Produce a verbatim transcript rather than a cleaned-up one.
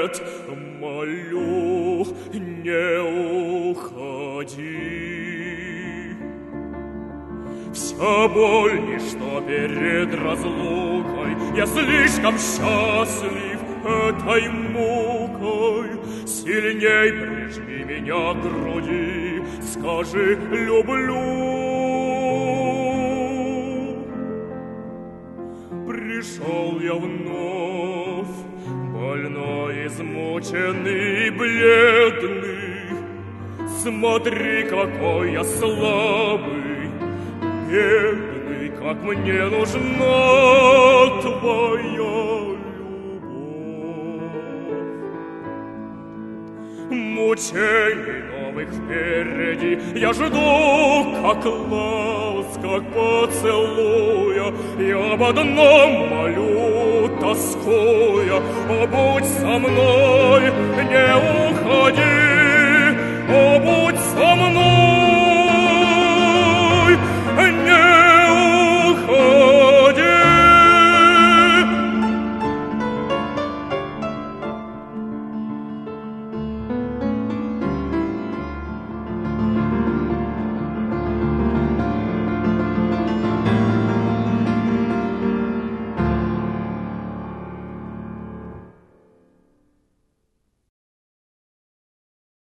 нет, молю, не уходи. Вся боль ничто перед разлукой, я слишком счастлив этой мукой. Сильней прижми меня к груди, скажи «люблю». Пришел я вновь, больной, измученный, бледный. Смотри, какой я слабый, бедный, как мне нужна твоя любовь. Мучений новых впереди я жду, как ласк, как поцелуя. Я об одном молю, тоскуя: о, будь со мной, не уходи.